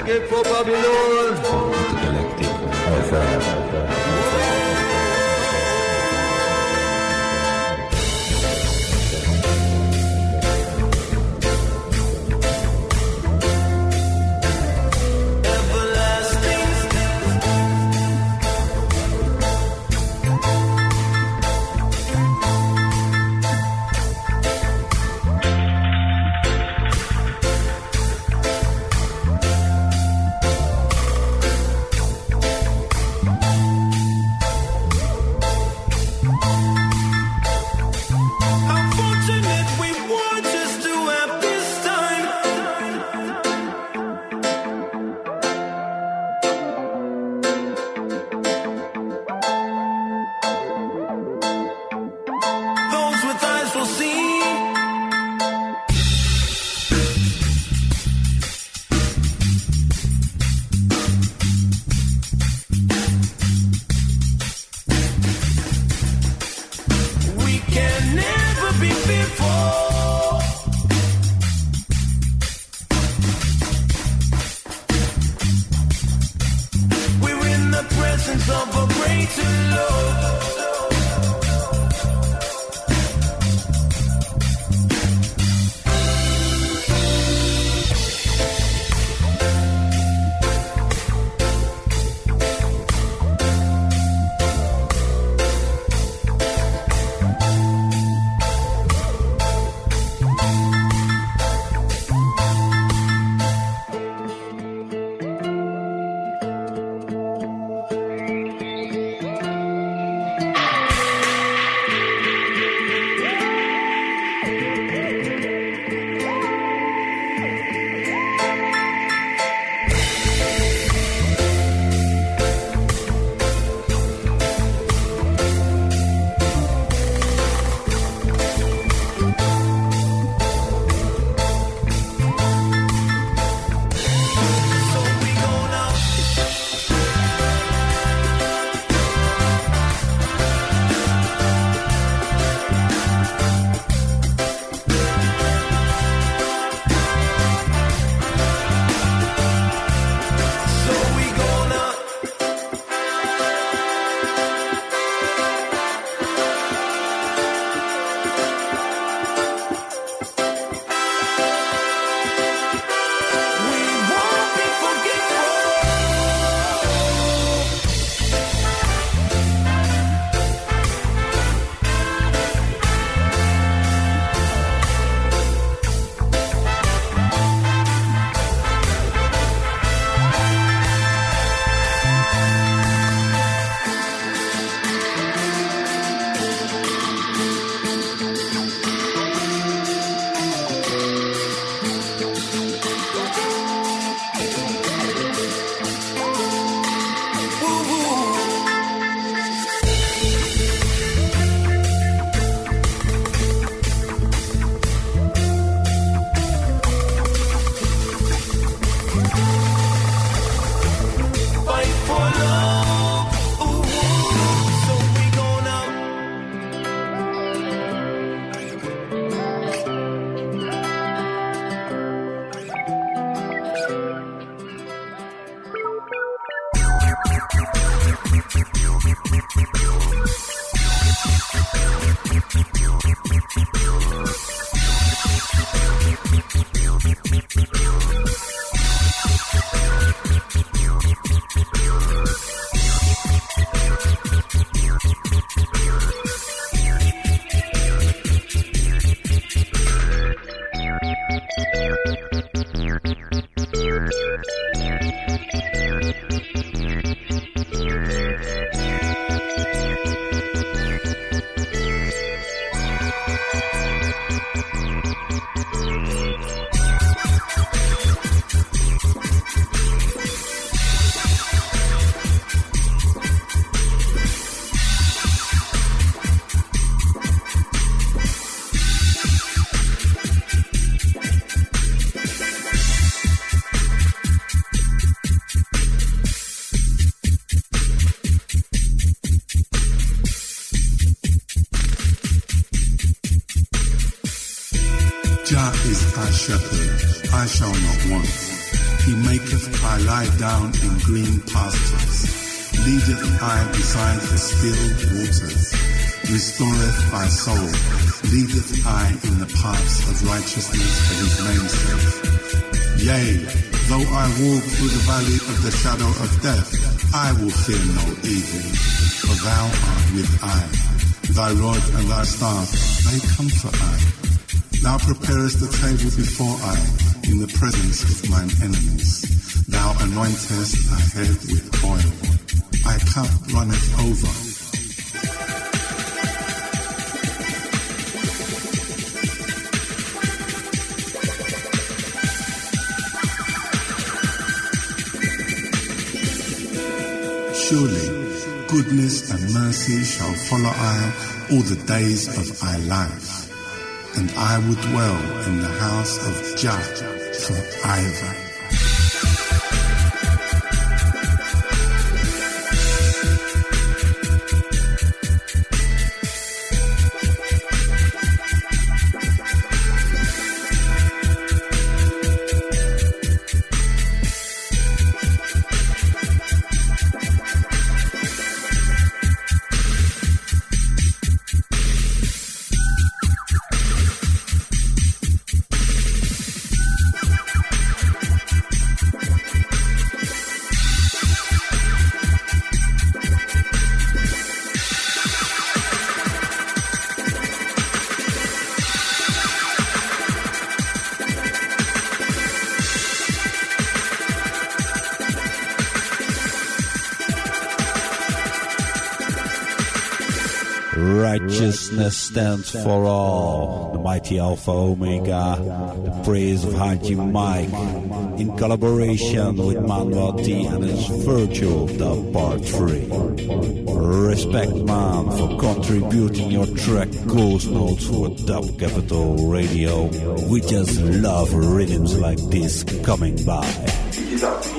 Reggae for Babylon. Jah is our shepherd, I shall not want. He maketh I lie down in green pastures. Leadeth I beside the still waters. Restoreth my soul. Leadeth I in the paths of righteousness for his name's sake. Yea, though I walk through the valley of the shadow of death, I will fear no evil, for thou art with I. Thy rod and thy staff, they comfort I. Thou preparest the table before I, in the presence of mine enemies. Thou anointest thy head with oil. Thy cup runneth over. Surely, goodness and mercy shall follow I all the days of my life, and I will dwell in the house of Jah forever. Righteousness stands for all. The mighty Alpha Omega, the praise of Haji Mike, in collaboration with Manuel D and his Virtual Dub Part 3. Respect, man, for contributing your track Ghost Notes for Dub Capital Radio. We just love rhythms like this coming by.